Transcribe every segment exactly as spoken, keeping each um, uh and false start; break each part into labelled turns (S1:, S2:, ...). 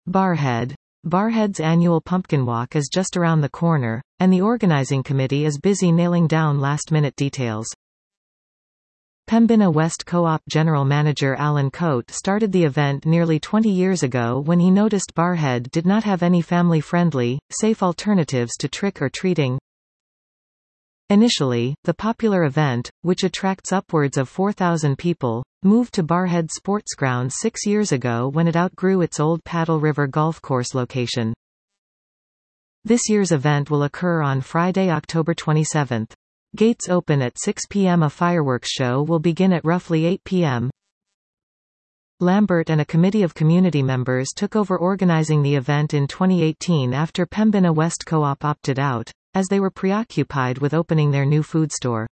S1: Barrhead. Barrhead's annual pumpkin walk is just around the corner, and the organizing committee is busy nailing down last-minute details. Pembina West Co-op General Manager Alan Coate started the event nearly twenty years ago when he noticed Barrhead did not have any family-friendly, safe alternatives to trick-or-treating. Initially, the popular event, which attracts upwards of four thousand people, moved to Barrhead Sports Ground six years ago when it outgrew its old Paddle River golf course location. This year's event will occur on Friday, October twenty-seventh. Gates open at six p m A fireworks show will begin at roughly eight p m Lambert and a committee of community members took over organizing the event in twenty eighteen after Pembina West Co-op opted out, as they were preoccupied with opening their new food store.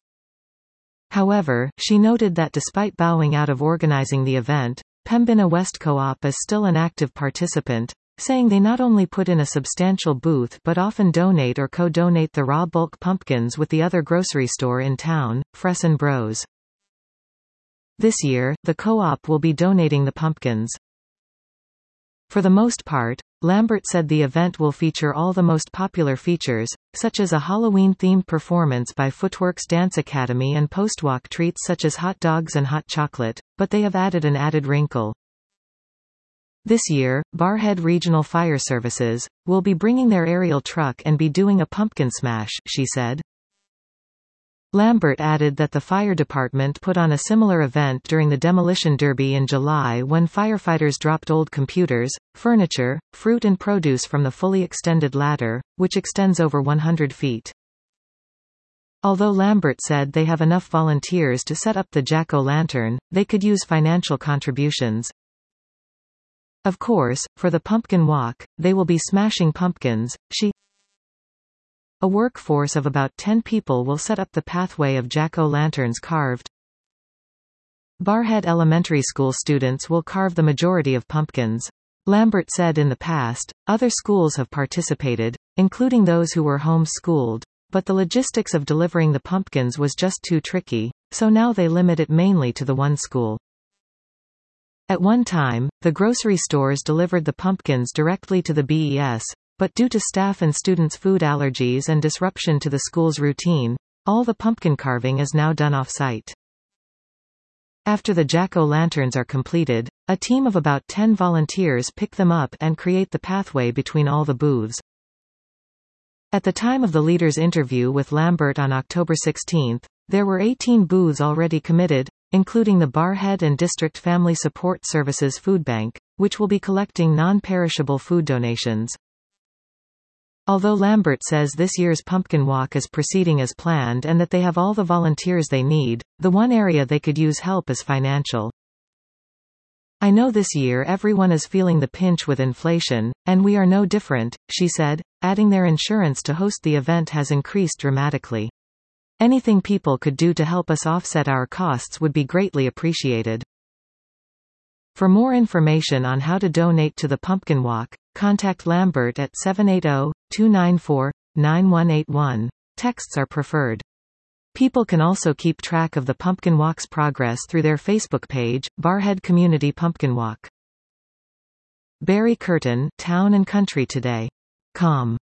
S1: However, she noted that despite bowing out of organizing the event, Pembina West Co-op is still an active participant, saying they not only put in a substantial booth but often donate or co-donate the raw bulk pumpkins with the other grocery store in town, Fresson Bros. This year, the co-op will be donating the pumpkins. For the most part, Lambert said the event will feature all the most popular features, such as a Halloween-themed performance by Footworks Dance Academy and post-walk treats such as hot dogs and hot chocolate, but they have added an added wrinkle. This year, Barrhead Regional Fire Services will be bringing their aerial truck and be doing a pumpkin smash, she said. Lambert added that the fire department put on a similar event during the Demolition Derby in July when firefighters dropped old computers, furniture, fruit and produce from the fully extended ladder, which extends over one hundred feet. Although Lambert said they have enough volunteers to set up the jack-o'-lantern, they could use financial contributions. Of course, for the pumpkin walk, they will be smashing pumpkins, she. A workforce of about ten people will set up the pathway of jack-o'-lanterns carved. Barrhead Elementary School students will carve the majority of pumpkins. Lambert said in the past, other schools have participated, including those who were home-schooled, but the logistics of delivering the pumpkins was just too tricky, so now they limit it mainly to the one school. At one time, the grocery stores delivered the pumpkins directly to the B E S, but due to staff and students' food allergies and disruption to the school's routine, all the pumpkin carving is now done off-site. After the jack-o'-lanterns are completed, a team of about ten volunteers pick them up and create the pathway between all the booths. At the time of the leader's interview with Lambert on October sixteenth, there were eighteen booths already committed, including the Barrhead and District Family Support Services Food Bank, which will be collecting non-perishable food donations. Although Lambert says this year's pumpkin walk is proceeding as planned and that they have all the volunteers they need, the one area they could use help is financial. I know this year everyone is feeling the pinch with inflation, and we are no different, she said, adding their insurance to host the event has increased dramatically. Anything people could do to help us offset our costs would be greatly appreciated. For more information on how to donate to the pumpkin walk, contact Lambert at seven eight zero, two nine four, nine one eight one. Texts are preferred. People can also keep track of the pumpkin walk's progress through their Facebook page, Barrhead Community Pumpkin Walk. Barry Curtin, Town and Country Today. Com.